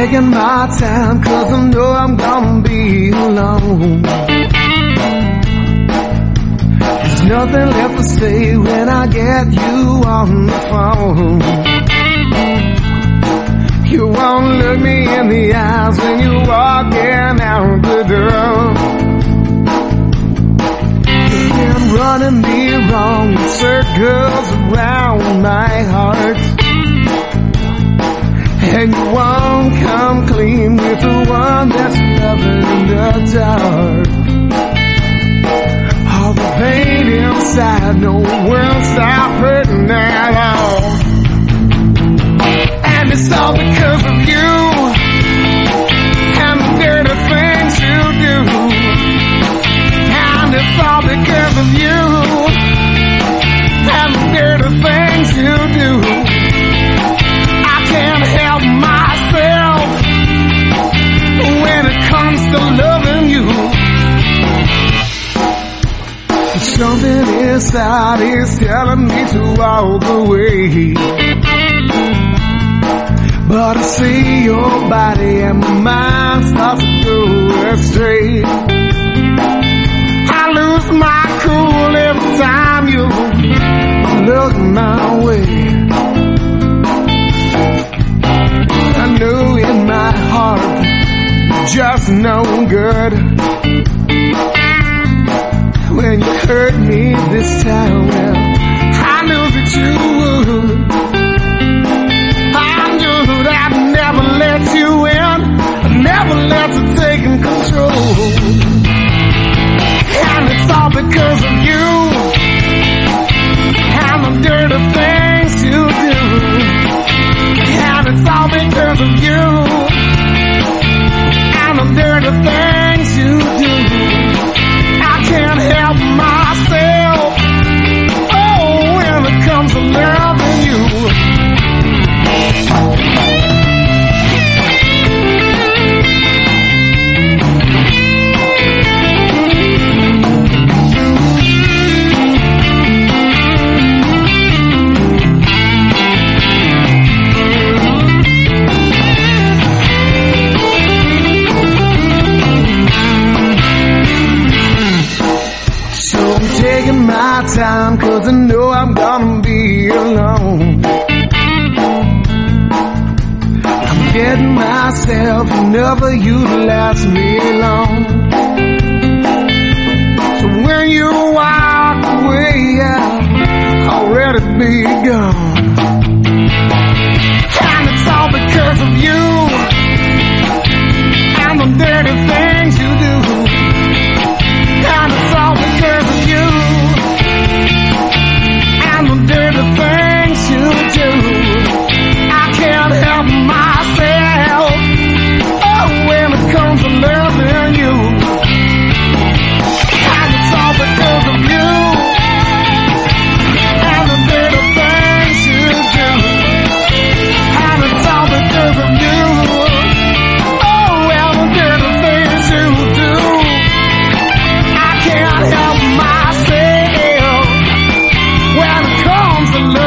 taking my time, 'cause I know I'm gonna be alone. There's nothing left to say when I get you on the phone. You won't look me in the eyes when you're walking out the door. You've been running me wrong in circles around my heart, and you won't come clean with the one that's loving in the dark. All the pain inside, no will stop hurting at all. And it's all because of you and the dirty things you do. And it's all because of you and the dirty things you do. I can't help myself when it comes to loving you. Something inside is telling me to walk away, but I see your body and my mind starts to go astray. I lose my cool every time you look my way. I know in my heart you're just no good. When you hurt me this time, well, I knew that you would. I knew that I'd never let you in, I'd never let you take control. And it's all because of you and the dirty things you do. And it's all because of you and the dirty things you do. I can't help myself, oh, when it comes to loving you. Taking my time, 'cause I know I'm gonna be alone. I'm getting myself whenever you last me long. So when you walk away, I'll already be gone. And it's all because of you and the dirty things you do. And it's all because of you and the dirty things you do. I can't help myself, oh, when it comes to loving you. And it's all because of you and the dirty things you do. And it's all because of you, oh, and the dirty things you do. I can't help myself when it comes to love.